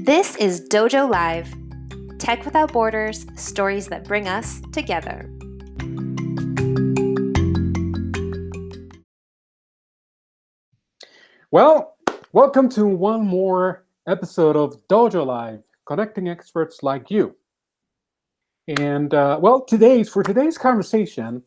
This is Dojo Live, Tech Without Borders, stories that bring us together. Well, welcome to one more episode of Dojo Live, connecting experts like you. And for today's conversation,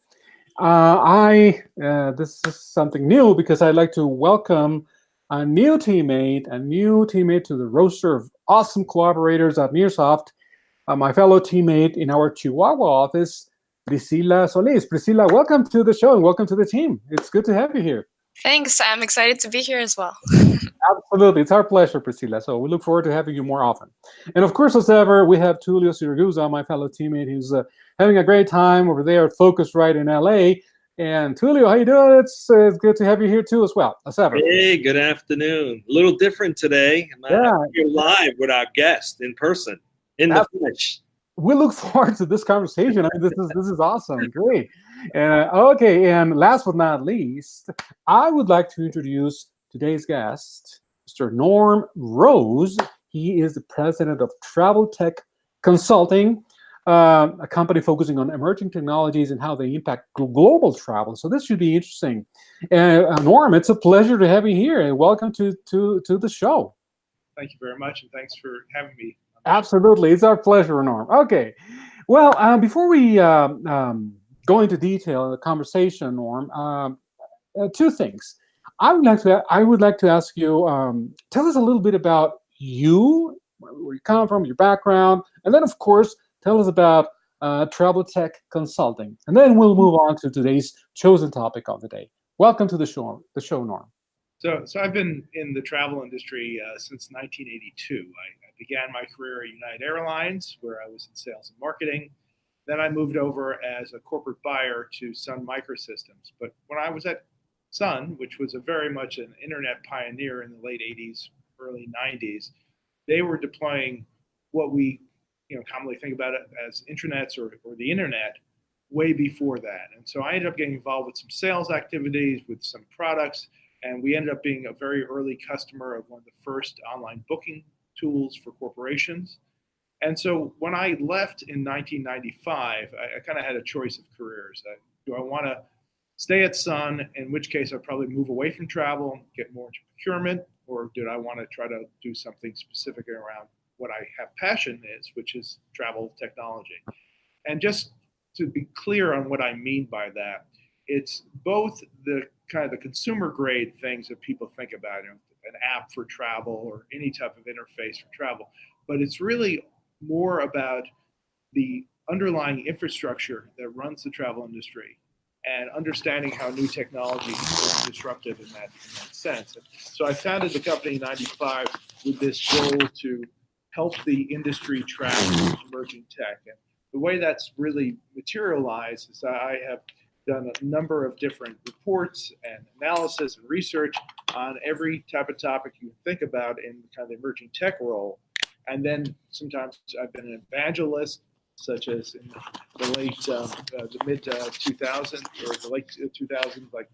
this is something new because I'd like to welcome a new teammate to the roster of awesome collaborators at MirSoft, my fellow teammate in our Chihuahua office, Priscilla Solis. Priscilla, welcome to the show and welcome to the team. It's good to have you here. Thanks. I'm excited to be here as well. Absolutely. It's our pleasure, Priscilla. So we look forward to having you more often. And of course, as ever, we have Tulio Siragusa, my fellow teammate, who's having a great time over there at Focusrite in LA. And Tulio, how you doing? It's good to have you here too as well, as ever. Hey, good afternoon. A little different today. I'm here live with our guest in person, in the flesh. We look forward to this conversation. I mean, this is awesome. Great. Okay, and last but not least, I would like to introduce today's guest, Mr. Norm Rose. He is the president of Travel Tech Consulting, a company focusing on emerging technologies and how they impact global travel. So this should be interesting. Norm, it's a pleasure to have you here, and welcome to the show. Thank you very much, and thanks for having me. Absolutely. It's our pleasure, Norm. Okay. Well, before we go into detail in the conversation, Norm, two things. I would like to ask you, tell us a little bit about you, where you come from, your background, and then, of course, tell us about Travel Tech Consulting. And then we'll move on to today's chosen topic of the day. Welcome to the show, Norm. So I've been in the travel industry since 1982. I began my career at United Airlines, where I was in sales and marketing. Then I moved over as a corporate buyer to Sun Microsystems. But when I was at Sun, which was very much an internet pioneer in the late 80s, early 90s, they were deploying what we commonly think about it as intranets or the internet way before that. And so I ended up getting involved with some sales activities, with some products, and we ended up being a very early customer of one of the first online booking tools for corporations. And so when I left in 1995, I kind of had a choice of careers. Do I want to stay at Sun, in which case I'd probably move away from travel, get more into procurement, or did I want to try to do something specific around what I have passion is, which is travel technology? And just to be clear on what I mean by that, it's both the kind of the consumer grade things that people think about, an app for travel or any type of interface for travel, but it's really more about the underlying infrastructure that runs the travel industry and understanding how new technology is disruptive in that sense. And so I founded the company in 95 with this goal to help the industry track emerging tech. And the way that's really materialized is I have done a number of different reports and analysis and research on every type of topic you think about in kind of the emerging tech role. And then sometimes I've been an evangelist, such as in the mid 2000s or the late 2000s, like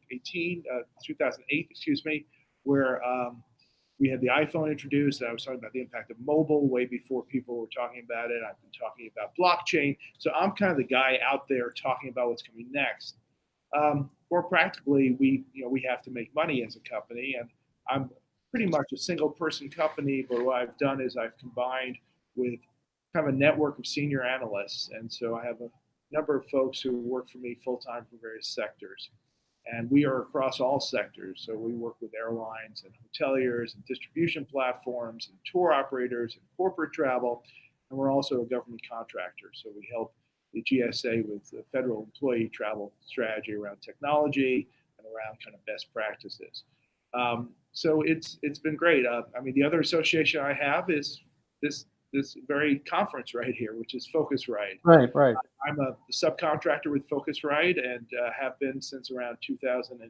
2008, where we had the iPhone introduced. And I was talking about the impact of mobile way before people were talking about it. I've been talking about blockchain. So I'm kind of the guy out there talking about what's coming next. More practically, we have to make money as a company, and I'm pretty much a single person company, but what I've done is I've combined with kind of a network of senior analysts. And so I have a number of folks who work for me full time for various sectors. And we are across all sectors. So we work with airlines and hoteliers and distribution platforms and tour operators and corporate travel. And we're also a government contractor. So we help the GSA with the federal employee travel strategy around technology and around kind of best practices. So it's been great. I mean, the other association I have is this very conference right here, which is Focusrite. Right. I'm a subcontractor with Focusrite and have been since around 2002,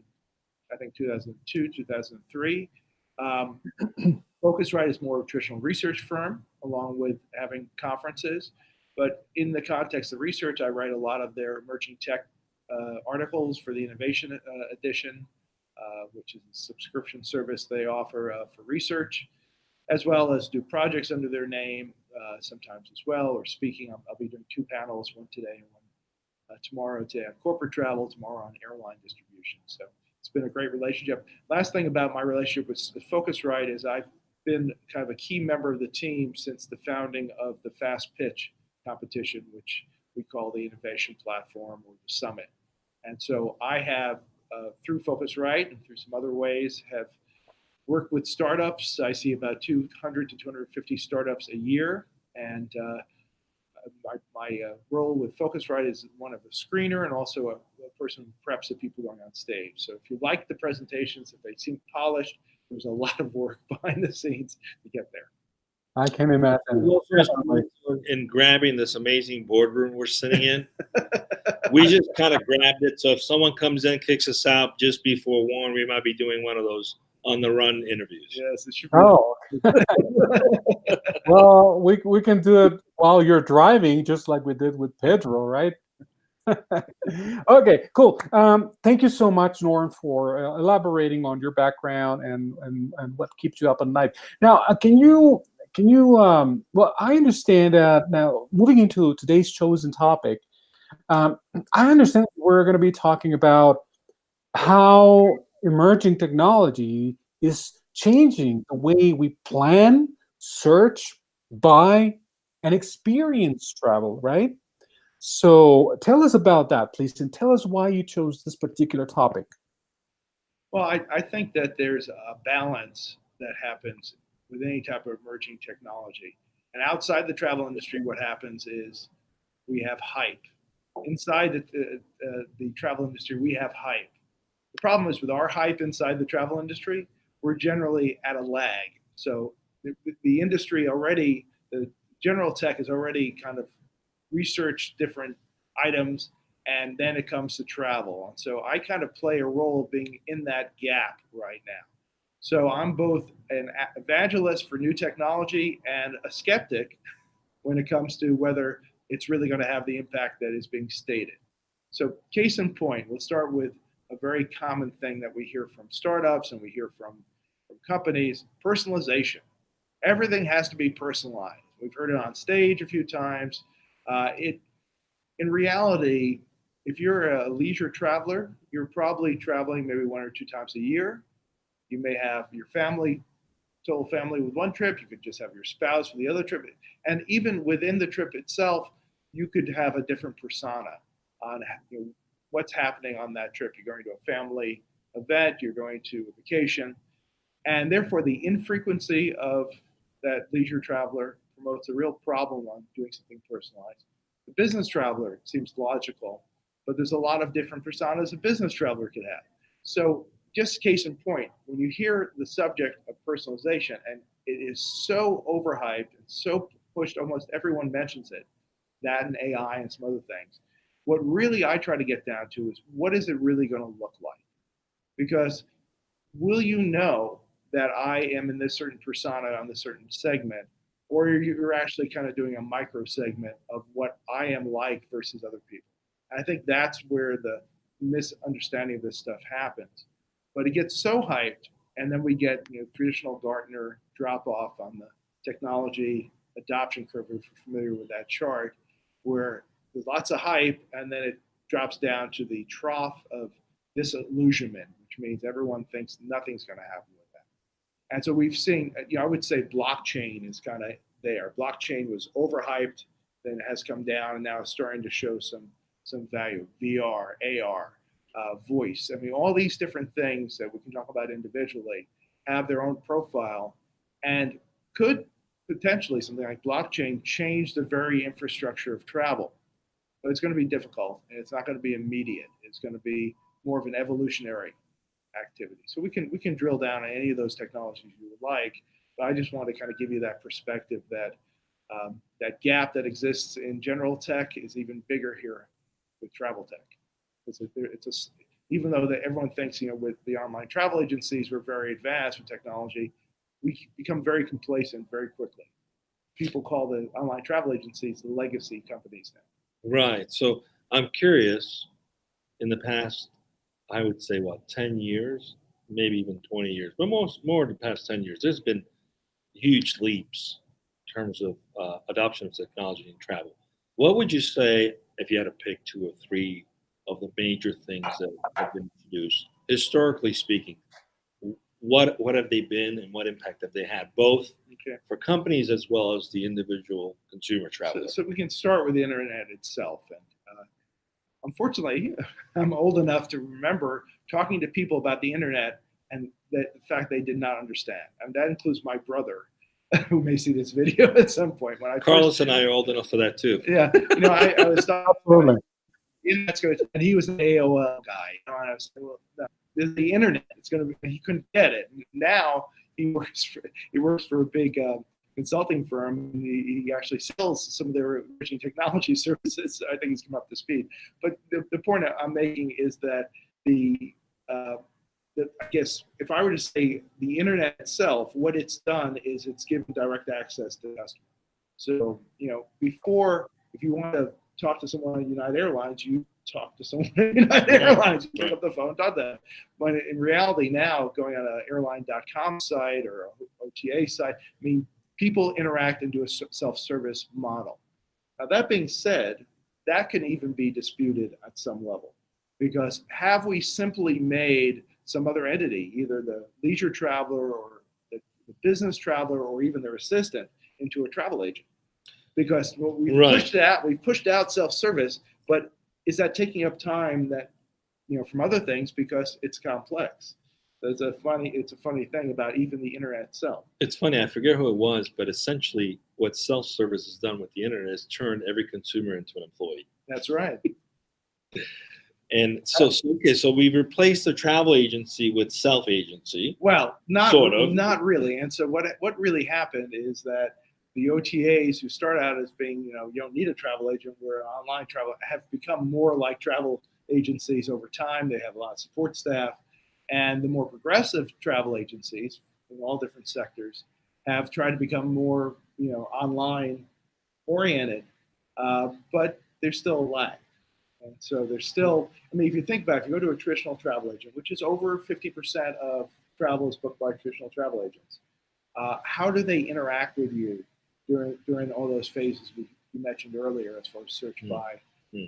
2003. Focusrite is more of a traditional research firm, along with having conferences. But in the context of research, I write a lot of their emerging tech articles for the Innovation Edition, which is a subscription service they offer for research. as well as do projects under their name sometimes as well, or speaking. I'll be doing 2 panels, one today and one tomorrow, today on corporate travel, tomorrow on airline distribution. So it's been a great relationship. Last thing about my relationship with Focusrite is I've been kind of a key member of the team since the founding of the Fast Pitch competition, which we call the Innovation Platform or the Summit. And so I have, through Focusrite and through some other ways, have worked with startups. I see about 200 to 250 startups a year. And my role with Focusrite is one of a screener and also a person who preps the people going on stage. So if you like the presentations, if they seem polished, there's a lot of work behind the scenes to get there. I can imagine. In grabbing this amazing boardroom we're sitting in, we just kind of grabbed it. So if someone comes in, kicks us out, just be forewarned, we might be doing one of those on-the-run interviews. Yes, it should be. Oh. Well, we can do it while you're driving, just like we did with Pedro, right? Okay, cool. Thank you so much, Norm, for elaborating on your background and what keeps you up at night. Now, can you well, I understand that now moving into today's chosen topic, I understand we're going to be talking about how emerging technology is changing the way we plan, search, buy, and experience travel, right? So tell us about that, please, and tell us why you chose this particular topic. Well, I think that there's a balance that happens with any type of emerging technology. And outside the travel industry, what happens is we have hype. Inside the travel industry, we have hype. The problem is with our hype inside the travel industry, we're generally at a lag. So the industry already, the general tech has already kind of researched different items, and then it comes to travel. And so I kind of play a role of being in that gap right now. So I'm both an evangelist for new technology and a skeptic when it comes to whether it's really going to have the impact that is being stated. So case in point, we'll start with a very common thing that we hear from startups and we hear from companies: personalization. Everything has to be personalized. We've heard it on stage a few times. In reality, if you're a leisure traveler, you're probably traveling maybe 1 or 2 times a year. You may have your family, total family with one trip. You could just have your spouse for the other trip. And even within the trip itself, you could have a different persona on what's happening on that trip. You're going to a family event, you're going to a vacation, and therefore the infrequency of that leisure traveler promotes a real problem on doing something personalized. The business traveler seems logical, but there's a lot of different personas a business traveler could have. So just case in point, when you hear the subject of personalization, and it is so overhyped and so pushed, almost everyone mentions it, that and AI and some other things. What really I try to get down to is, what is it really going to look like? Because will you know that I am in this certain persona on this certain segment, or you're actually kind of doing a micro segment of what I am like versus other people? I think that's where the misunderstanding of this stuff happens. But it gets so hyped, and then we get traditional Gartner drop off on the technology adoption curve, if you're familiar with that chart, where there's lots of hype, and then it drops down to the trough of disillusionment, which means everyone thinks nothing's going to happen with that. And so we've seen, I would say blockchain is kind of there. Blockchain was overhyped, then it has come down, and now it's starting to show some value. VR, AR, voice. I mean, all these different things that we can talk about individually have their own profile, and could potentially something like blockchain change the very infrastructure of travel. But it's going to be difficult, and it's not going to be immediate. It's going to be more of an evolutionary activity. So we can drill down on any of those technologies you would like, but I just want to kind of give you that perspective that that gap that exists in general tech is even bigger here with travel tech. Even though everyone thinks, with the online travel agencies, we're very advanced with technology, we become very complacent very quickly. People call the online travel agencies the legacy companies now. Right. So I'm curious, in the past, I would say, 10 years, maybe even 20 years, but more the past 10 years, there's been huge leaps in terms of adoption of technology in travel. What would you say if you had to pick 2 or 3 of the major things that have been introduced, historically speaking? What have they been, and what impact have they had, both for companies as well as the individual consumer traveler? So we can start with the internet itself. And unfortunately, I'm old enough to remember talking to people about the internet and the fact they did not understand. And that includes my brother, who may see this video at some point. Carlos and I are old enough for that too. Yeah, I was Absolutely. Internet's going to, and he was an AOL guy. And I was saying, well, no, this is the internet. It's going to be. He couldn't get it. Now he works for a big consulting firm. And he actually sells some of their emerging technology services. I think he's come up to speed. But the point I'm making is that I guess if I were to say the internet itself, what it's done is it's given direct access to customers. So, before, if you want to talk to someone at United Airlines, you talk to someone at United Airlines, you pick up the phone, talk to them. But in reality now, going on an airline.com site or an OTA site, people interact and do a self-service model. Now, that being said, that can even be disputed at some level, because have we simply made some other entity, either the leisure traveler or the business traveler or even their assistant, into a travel agent? Because we've pushed out self-service, but is that taking up time that, from other things, because it's complex? It's a funny thing about even the internet itself. It's funny, I forget who it was, but essentially what self-service has done with the internet is turned every consumer into an employee. That's right. And so we've replaced the travel agency with self-agency. Well, not really. And so what really happened is that the OTAs, who start out as being, you don't need a travel agent, we're an online travel, have become more like travel agencies over time. They have a lot of support staff. And the more progressive travel agencies in all different sectors have tried to become more, online oriented, but there's still a lag. And so there's still, if you think about it, if you go to a traditional travel agent, which is over 50% of travel is booked by traditional travel agents, how do they interact with you during all those phases we mentioned earlier, as far as search, buy?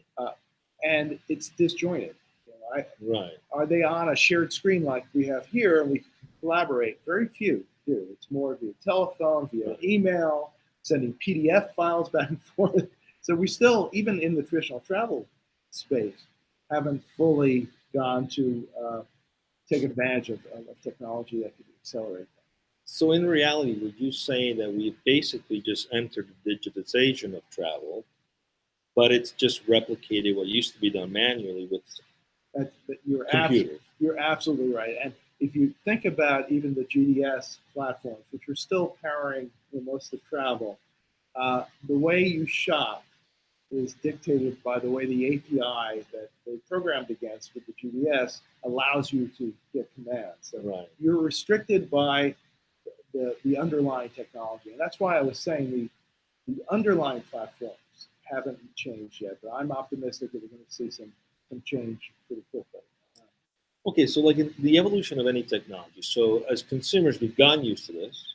And it's disjointed. Right. Are they on a shared screen like we have here and we can collaborate? Very few do. It's more via telephone, via email, sending PDF files back and forth. So we still, even in the traditional travel space, haven't fully gone to take advantage of technology that could accelerate that. So in reality, would you say that we've basically just entered the digitization of travel, but it's just replicated what used to be done manually with computers? You're absolutely right. And if you think about even the GDS platforms, which are still powering most of travel, the way you shop is dictated by the way the API that they programmed against with the GDS allows you to get commands. So you're restricted by the underlying technology. And that's why I was saying the underlying platforms haven't changed yet, but I'm optimistic that we're going to see some change pretty quickly. Okay, so like in the evolution of any technology, so as consumers, we've gotten used to this,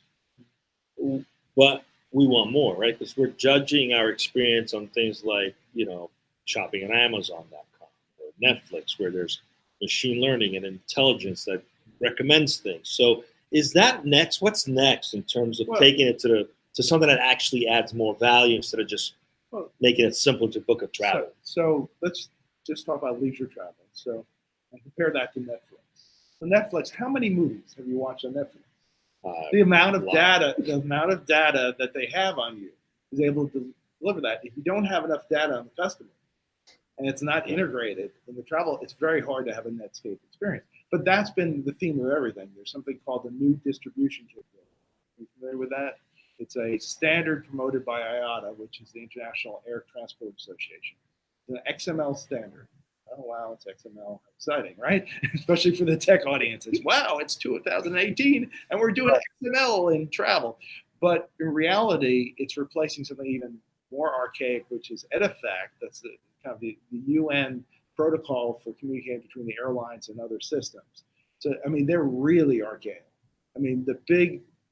but we want more, right? Because we're judging our experience on things like, shopping on Amazon.com or Netflix, where there's machine learning and intelligence that recommends things. So is that next? What's next in terms of taking it to something that actually adds more value instead of just making it simple to book a travel? So let's just talk about leisure travel. So and compare that to Netflix. So Netflix, how many movies have you watched on Netflix? The amount of data that they have on you is able to deliver that. If you don't have enough data on the customer and it's not integrated in the travel, it's very hard to have a Netscape experience. But that's been the theme of everything. There's something called the new distribution capability. Are you familiar with that? It's a standard promoted by IATA, which is the International Air Transport Association. It's an XML standard. Oh, wow, it's XML. Exciting, right? Especially for the tech audiences. Wow, it's 2018, and we're doing XML in travel. But in reality, it's replacing something even more archaic, which is EDIFACT. That's the kind of the UN protocol for communicating between the airlines and other systems. So, they're really archaic. The big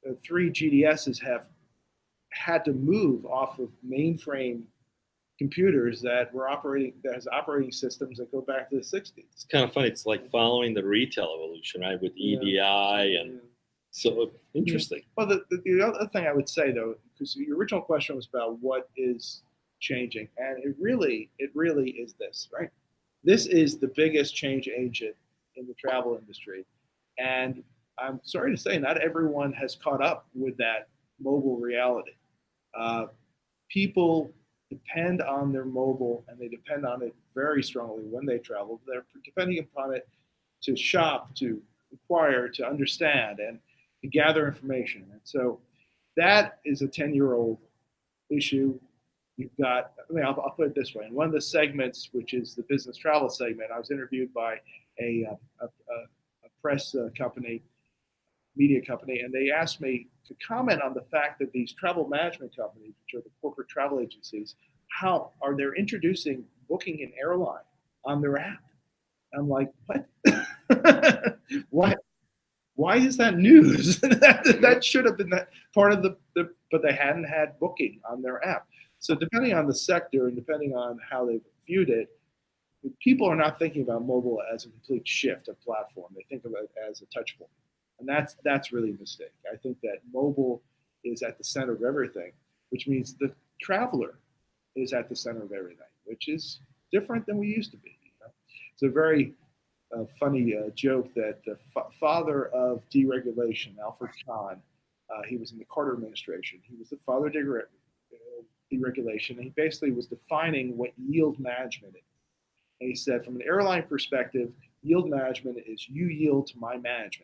three GDSs have had to move off of mainframe computers that were operating that has operating systems that go back to the 60s. It's kind of funny. It's like following the retail evolution, right? With EDI and so interesting. Well, the other thing I would say though, because your original question was about what is changing, and it really is this, right? This is the biggest change agent in the travel industry, and I'm sorry to say, not everyone has caught up with that mobile reality. People depend on their mobile, and they depend on it very strongly when they travel. They're depending upon it to shop, to inquire, to understand, and to gather information. And so that is a 10-year-old issue. You've got, I'll put it this way. In one of the segments, which is the business travel segment, I was interviewed by a press company, media company, and they asked me to comment on the fact that these travel management companies, which are the corporate travel agencies, how are they introducing booking an airline on their app? I'm like, what? What? Why is that news? that should have been that part of the, but they hadn't had booking on their app. So depending on the sector and depending on how they've viewed it, people are not thinking about mobile as a complete shift of platform. They think of it as a touch point. And that's really a mistake. I think that mobile is at the center of everything, which means the traveler is at the center of everything, which is different than we used to be. You know? It's a very funny joke that the father of deregulation, Alfred Kahn, he was in the Carter administration. He was the father of deregulation, and he basically was defining what yield management is. And he said, from an airline perspective, yield management is you yield to my management.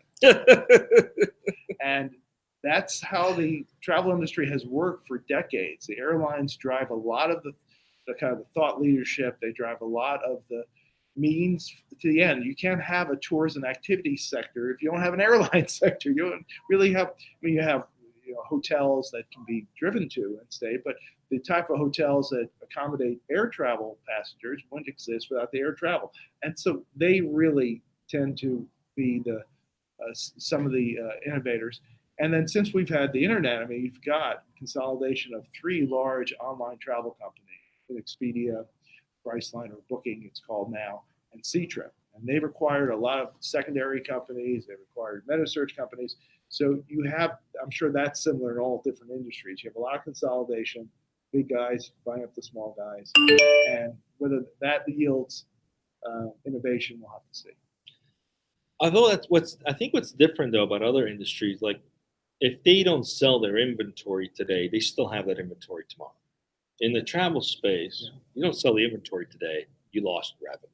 And that's how the travel industry has worked for decades. The airlines drive a lot of the kind of the thought leadership. They drive a lot of the means to the end. You can't have a tours and activities sector if you don't have an airline sector. You don't really have, you have hotels that can be driven to and stay, but the type of hotels that accommodate air travel passengers wouldn't exist without the air travel. And so they really tend to be the some of the innovators. And then since we've had the internet, I mean, you've got consolidation of three large online travel companies, Expedia, Priceline, or Booking, it's called now, and Ctrip. And they've acquired a lot of secondary companies. They've acquired meta-search companies. So you have, I'm sure that's similar in all different industries. You have a lot of consolidation, big guys buying up the small guys. And whether that yields innovation, we'll have to see. Although I think what's different though about other industries, like if they don't sell their inventory today, they still have that inventory tomorrow. In the travel space, you don't sell the inventory today, you lost revenue.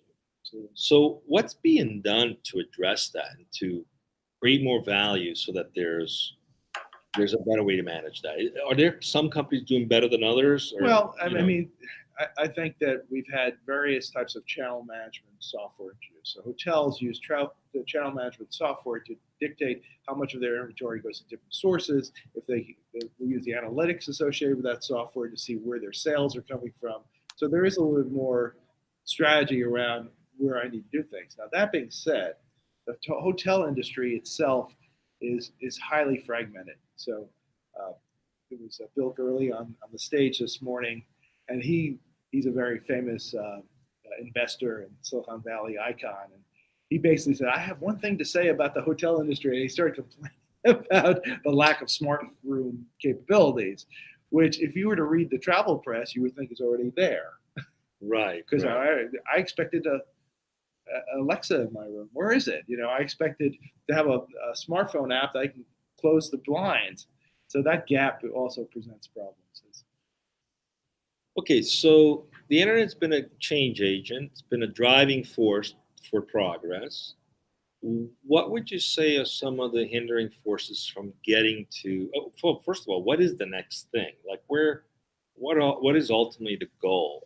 So what's being done to address that and to create more value so that there's a better way to manage that? Are there some companies doing better than others? Or, well, I mean, I think that we've had various types of channel management software used. So hotels use the channel management software to dictate how much of their inventory goes to different sources. If they use the analytics associated with that software to see where their sales are coming from. So there is a little bit more strategy around where I need to do things. Now, that being said, the hotel industry itself is highly fragmented. So it was Bill Gurley on the stage this morning, and he's a very famous investor and Silicon Valley icon. And he basically said, I have one thing to say about the hotel industry. And he started complaining about the lack of smart room capabilities, which if you were to read the travel press, you would think is already there. Right. Because I expected Alexa in my room. Where is it? I expected to have a smartphone app that I can close the blinds. So that gap also presents problems. Okay, so the internet's been a change agent. It's been a driving force for progress. What would you say are some of the hindering forces from getting to? Well, first of all, what is the next thing? Like, what is ultimately the goal?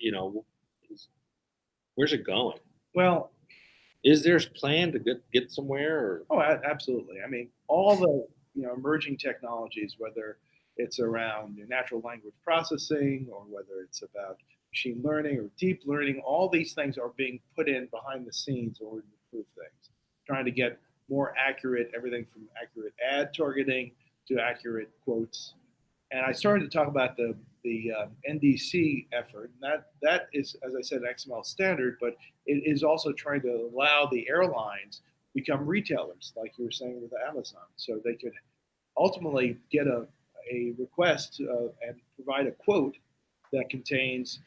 Where's it going? Well, is there a plan to get somewhere? Or? Oh, absolutely. I mean, all the emerging technologies, whether it's around natural language processing or whether it's about machine learning or deep learning, all these things are being put in behind the scenes in order to improve things. Trying to get more accurate, everything from accurate ad targeting to accurate quotes. And I started to talk about the NDC effort. And that is, as I said, an XML standard, but it is also trying to allow the airlines become retailers, like you were saying with Amazon, so they could ultimately get a request and provide a quote that contains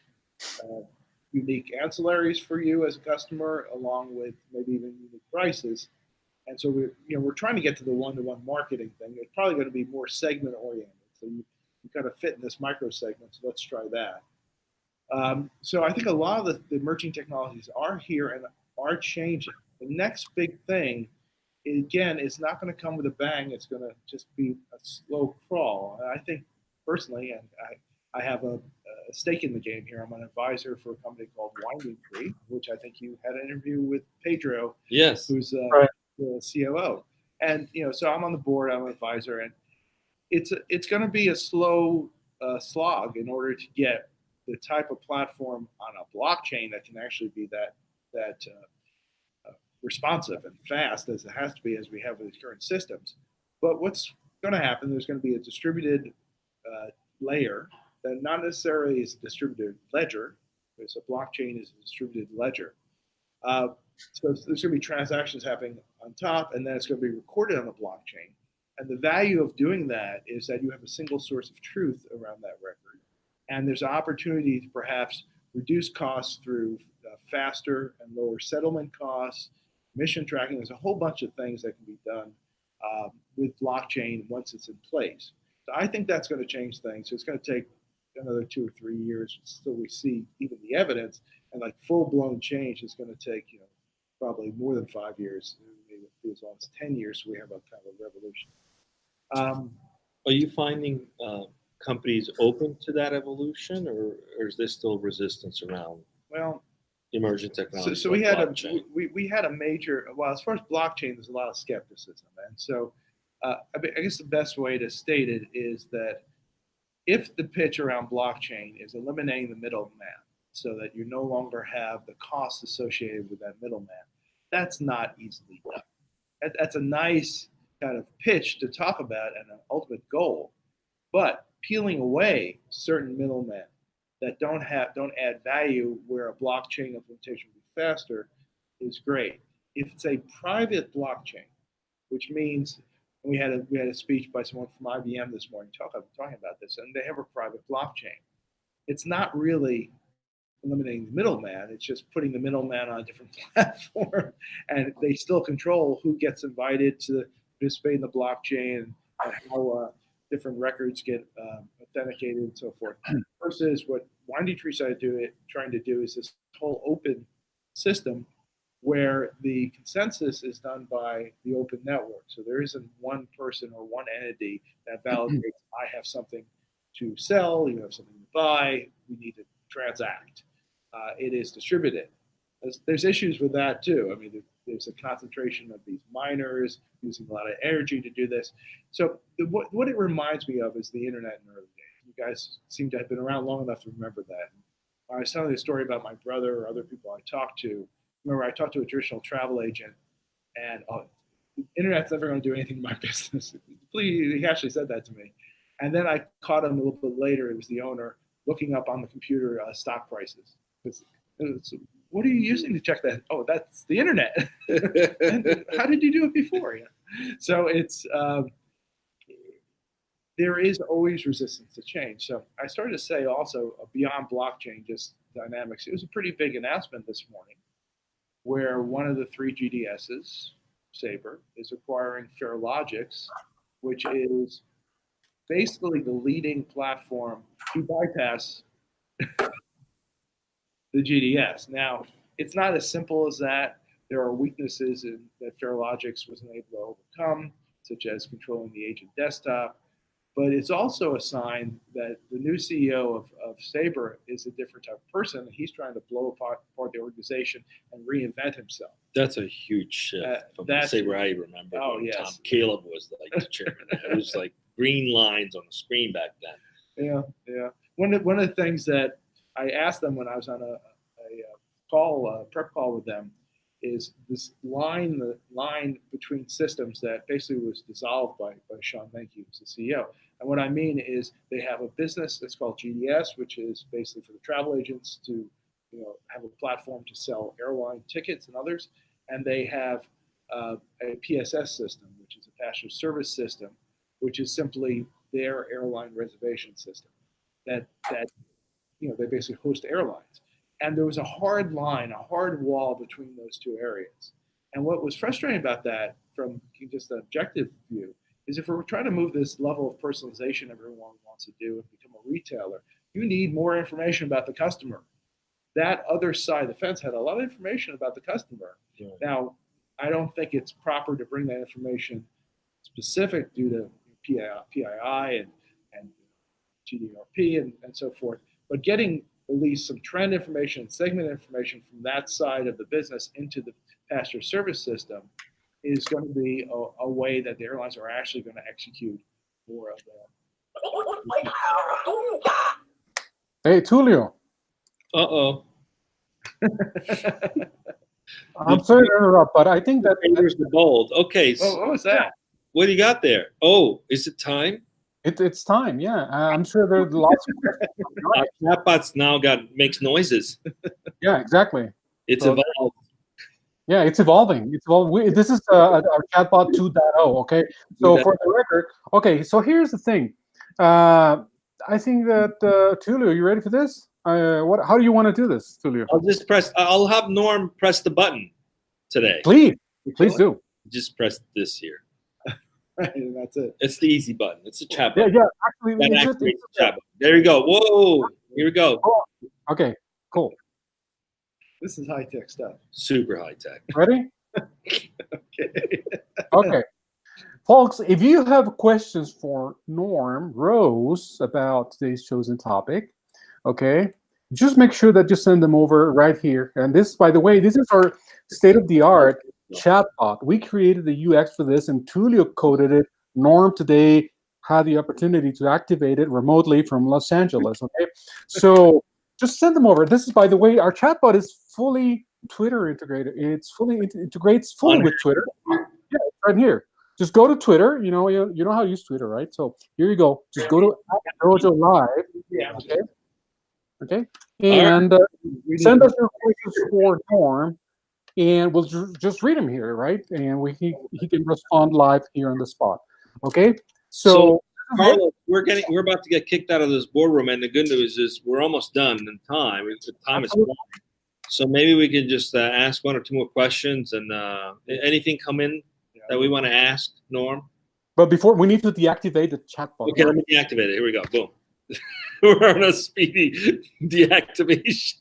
unique ancillaries for you as a customer, along with maybe even unique prices. And so we're trying to get to the one-to-one marketing thing. It's probably going to be more segment oriented. So you kind of fit in this micro segment. So let's try that. So I think a lot of the emerging technologies are here and are changing. The next big thing, again, is not going to come with a bang. It's going to just be a slow crawl. And I think personally, and I have a stake in the game here. I'm an advisor for a company called Winding Tree, which I think you had an interview with Pedro. Yes. Who's Right. the COO. And so I'm on the board. I'm an advisor, and it's going to be a slow slog in order to get the type of platform on a blockchain that can actually be that responsive and fast as it has to be, as we have with the current systems. But what's going to happen? There's going to be a distributed layer that not necessarily is a distributed ledger, because a blockchain is a distributed ledger. So there's going to be transactions happening on top, and then it's going to be recorded on the blockchain. And the value of doing that is that you have a single source of truth around that record. And there's an opportunity to perhaps reduce costs through faster and lower settlement costs, emission tracking. There's a whole bunch of things that can be done with blockchain once it's in place. So I think that's going to change things. So it's going to take another 2 or 3 years until we see even the evidence, and like full-blown change is going to take probably more than 5 years, maybe as long as 10 years. So we have a kind of a revolution. Are you finding companies open to that evolution, or is there still resistance around emerging technology? So we had a major, well, as far as blockchain, there's a lot of skepticism, and so I guess the best way to state it is that if the pitch around blockchain is eliminating the middleman, so that you no longer have the costs associated with that middleman, that's not easily done. That's a nice kind of pitch to talk about and an ultimate goal, but peeling away certain middlemen that don't add value where a blockchain implementation would be faster is great. If it's a private blockchain, which means we had a speech by someone from IBM this morning talking about this, and they have a private blockchain. It's not really eliminating the middleman. It's just putting the middleman on a different platform, and they still control who gets invited to participate in the blockchain and how different records get authenticated and so forth. Versus what Winding Tree trying to do is this whole open system where the consensus is done by the open network. So there isn't one person or one entity that validates I have something to sell, you have something to buy, we need to transact. It is distributed. There's issues with that too. I mean, there's a concentration of these miners using a lot of energy to do this. So what it reminds me of is the internet in the early days. You guys seem to have been around long enough to remember that. I was telling you a story about my brother or other people I talked to. Remember, I talked to a traditional travel agent, and the internet's never going to do anything in my business. He actually said that to me. And then I caught him a little bit later. It was the owner looking up on the computer stock prices. What are you using to check that? Oh, that's the internet. And how did you do it before? So it's there is always resistance to change. So I started to say also beyond blockchain, just dynamics. It was a pretty big announcement this morning, where one of the 3 GDSs, Sabre, is acquiring Farelogix, which is basically the leading platform to bypass the GDS. Now, it's not as simple as that. There are weaknesses that Farelogix wasn't able to overcome, such as controlling the agent desktop. But it's also a sign that the new CEO of Sabre is a different type of person. He's trying to blow apart the organization and reinvent himself. That's a huge shift from Sabre I remember. Oh, yes. Tom Caleb was like the chairman. It was like green lines on the screen back then. Yeah. One of the things that I asked them when I was on a prep call with them is this the line between systems that basically was dissolved by Sean Menke, who's the CEO. And what I mean is they have a business that's called GDS, which is basically for the travel agents to have a platform to sell airline tickets and others. And they have a PSS system, which is a passenger service system, which is simply their airline reservation system that they basically host airlines. And there was a hard line, a hard wall between those two areas. And what was frustrating about that from just an objective view is if we're trying to move this level of personalization everyone wants to do and become a retailer, you need more information about the customer. That other side of the fence had a lot of information about the customer. Yeah. Now, I don't think it's proper to bring that information specific due to PII and GDRP and so forth, but getting at least some trend information, segment information from that side of the business into the passenger service system is going to be a way that the airlines are actually going to execute more of that. Hey, Tulio. Uh-oh. I'm sorry to interrupt, but I think that... Here's the bold. Okay. So, what was that? What do you got there? Oh, is it time? It's time, yeah. I'm sure there's lots of questions. Chatbot's now makes noises. Yeah, exactly. It's so, evolved. Yeah, it's evolving. This is our chatbot 2.0. Okay, so for the record, okay. So here's the thing. I think that Tulio, you ready for this? How do you want to do this, Tulio? I'll have Norm press the button today. Please do. Just press this here. Right, and that's it. It's the easy button. It's a chat button. Yeah, actually, it's a chat button. There you go. Whoa, here we go. Oh, okay, cool. This is high-tech stuff. Super high-tech. Ready? Okay. Okay. Folks, if you have questions for Norm Rose about today's chosen topic, okay, just make sure that you send them over right here. And this, by the way, this is our state-of-the-art chatbot. We created the UX for this, and Tulio coded it. Norm today had the opportunity to activate it remotely from Los Angeles. Okay, so just send them over. This is, by the way, our chatbot is fully Twitter integrated. It's fully integrates fully with Twitter. Yeah, it's right here. Just go to Twitter. You know how to use Twitter, right? So here you go. Just go to Dojo Live. Yeah. Okay. And send us your questions for Norm. And we'll just read them here, right? And he can respond live here on the spot. Okay. So Carlos, we're about to get kicked out of this boardroom, and the good news is we're almost done in time. The time is long. So maybe we can just ask one or two more questions, and anything come in that we want to ask Norm. But before, we need to deactivate the chat box. Okay, let me deactivate it. Here we go. Boom. We're on a speedy deactivation.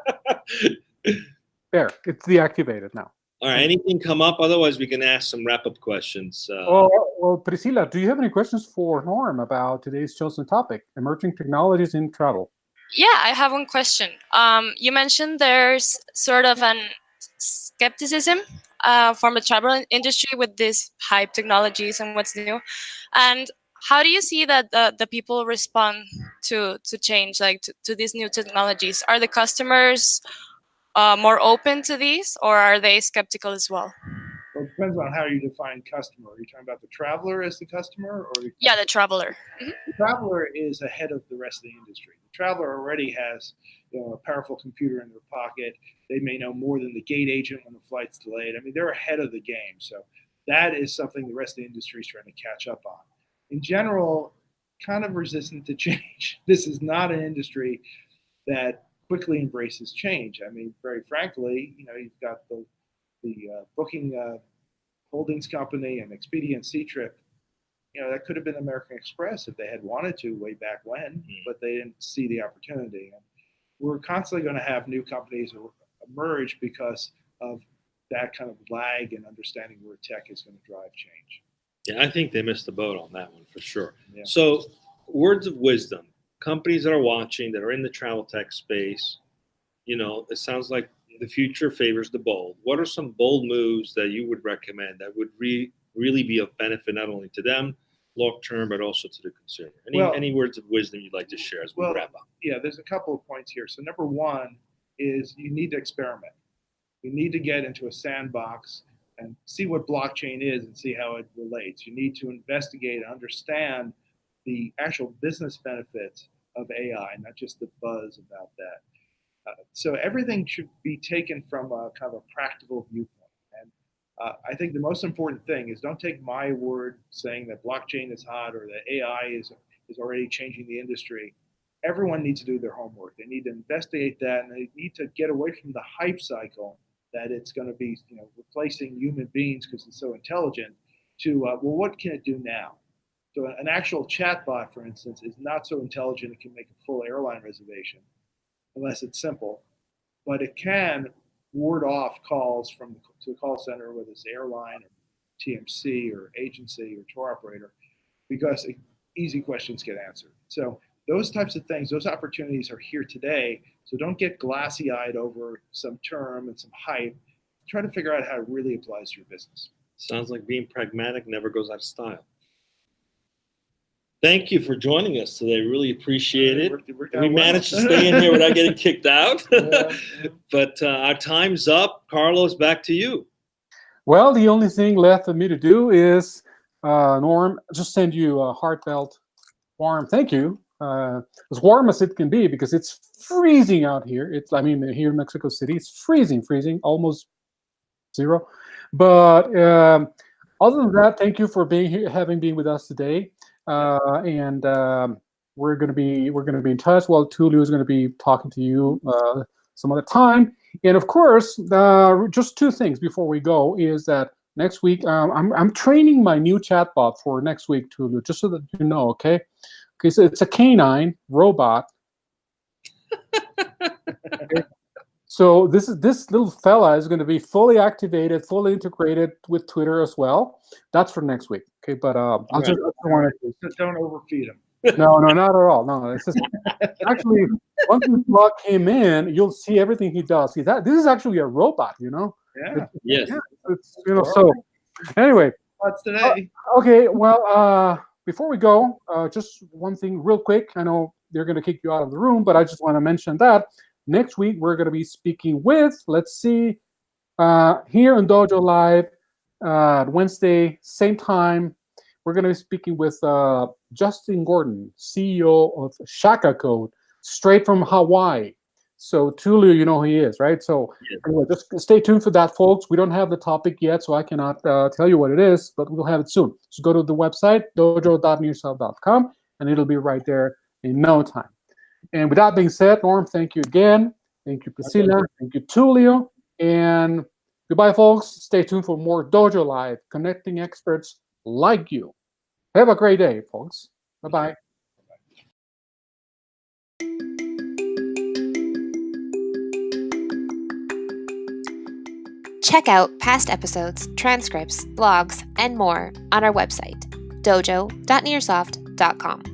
There, it's deactivated now. All right, anything come up? Otherwise, we can ask some wrap-up questions. Well, Priscilla, do you have any questions for Norm about today's chosen topic, emerging technologies in travel? Yeah, I have one question. You mentioned there's sort of an skepticism from the travel industry with these hype technologies and what's new. And how do you see that the people respond to change, like to these new technologies? Are the customers more open to these, or are they skeptical as well? Well, it depends on how you define customer. Are you talking about the traveler as the customer, or the traveler? Mm-hmm. The traveler is ahead of the rest of the industry. The traveler already has a powerful computer in their pocket. They may know more than the gate agent when the flight's delayed. I mean, they're ahead of the game. So that is something the rest of the industry is trying to catch up on. In general, kind of resistant to change. This is not an industry that quickly embraces change. I mean, very frankly, you've got the booking holdings company and Expedia and Ctrip. That could have been American Express if they had wanted to way back when, but they didn't see the opportunity. And we're constantly going to have new companies emerge because of that kind of lag and understanding where tech is going to drive change. Yeah, I think they missed the boat on that one for sure. Yeah. So, words of wisdom. Companies that are watching, that are in the travel tech space, it sounds like the future favors the bold. What are some bold moves that you would recommend that would really be of benefit not only to them long term, but also to the consumer? Any words of wisdom you'd like to share as we wrap up? Yeah, there's a couple of points here. So number one is you need to experiment. You need to get into a sandbox and see what blockchain is and see how it relates. You need to investigate and understand the actual business benefits of AI, not just the buzz about that. So everything should be taken from a kind of a practical viewpoint. And I think the most important thing is don't take my word saying that blockchain is hot or that AI is already changing the industry. Everyone needs to do their homework. They need to investigate that, and they need to get away from the hype cycle that it's going to be, replacing human beings because it's so intelligent. To well, what can it do now? So an actual chatbot, for instance, is not so intelligent it can make a full airline reservation, unless it's simple. But it can ward off calls to the call center, whether it's airline or TMC or agency or tour operator, because easy questions get answered. So those types of things, those opportunities are here today. So don't get glassy-eyed over some term and some hype. Try to figure out how it really applies to your business. Sounds like being pragmatic never goes out of style. Thank you for joining us today. Really appreciate it. We managed to stay in here without getting kicked out. But our time's up. Carlos, back to you. Well, the only thing left for me to do is, Norm, just send you a heartfelt, warm thank you. As warm as it can be, because it's freezing out here. Here in Mexico City, it's freezing, almost zero. But other than that, thank you for being here, having been with us today. And we're going to be in touch. Well, Tulio is going to be talking to you some other time. And of course, just two things before we go is that next week I'm training my new chatbot for next week, Tulio, just so that you know. Okay, so it's a canine robot. Okay. So this little fella is going to be fully activated, fully integrated with Twitter as well. That's for next week. Okay, but Just don't overfeed him. No, not at all. No, it's just actually once you plug him in, you'll see everything he does. See that this is actually a robot, Yeah. Yes. It's, so anyway. What's today? Okay. Well, before we go, just one thing real quick. I know they're going to kick you out of the room, but I just want to mention that next week we're going to be speaking with, let's see, here on Dojo Live, Wednesday, same time. We're going to be speaking with Justin Gordon, CEO of Shaka Code, straight from Hawaii. So Tulio, you know who he is, right? So anyway, just stay tuned for that, folks. We don't have the topic yet, so I cannot tell you what it is, but we'll have it soon. So go to the website, dojo.nearself.com, and it'll be right there in no time. And with that being said, Norm, thank you again. Thank you, Priscilla. Thank you, Tulio. And goodbye, folks. Stay tuned for more Dojo Live, connecting experts like you. Have a great day, folks. Bye-bye. Check out past episodes, transcripts, blogs, and more on our website, dojo.nearsoft.com.